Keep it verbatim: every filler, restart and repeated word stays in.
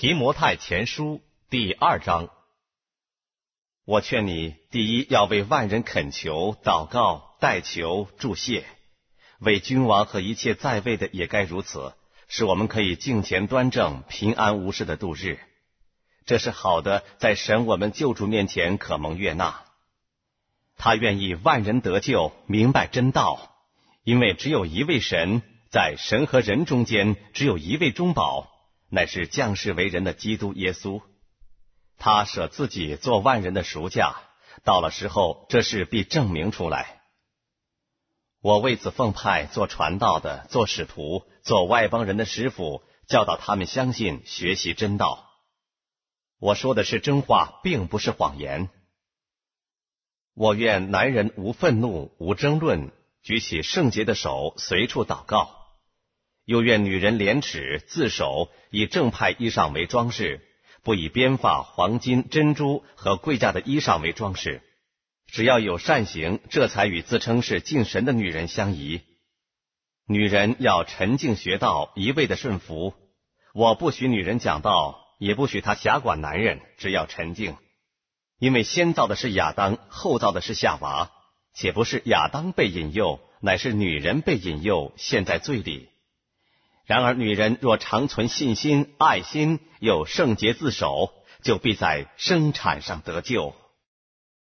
提摩太前书第二章。我劝你，第一要为万人恳求、祷告、代求、祝谢，为君王和一切在位的也该如此，使我们可以敬虔端正、平安无事的度日。这是好的，在神我们救主面前可蒙悦纳。他愿意万人得救，明白真道，因为只有一位神，在神和人中间只有一位中保，乃是降世为人的基督耶稣。他舍自己做万人的赎价，到了时候，这事必证明出来。我为此奉派做传道的，做使徒，做外邦人的师傅，教导他们相信，学习真道。我说的是真话，并不是谎言。我愿男人无愤怒，无争论，举起圣洁的手，随处祷告。又愿女人廉耻自守，以正派衣裳为装饰，不以编发、黄金、珍珠和贵价的衣裳为装饰。只要有善行，这才与自称是敬神的女人相宜。女人要沉静学道，一味的顺服。我不许女人讲道，也不许她辖管男人，只要沉静。因为先造的是亚当，后造的是夏娃，且不是亚当被引诱，乃是女人被引诱，陷在罪里。然而女人若常存信心、爱心，又圣洁自守，就必在生产上得救。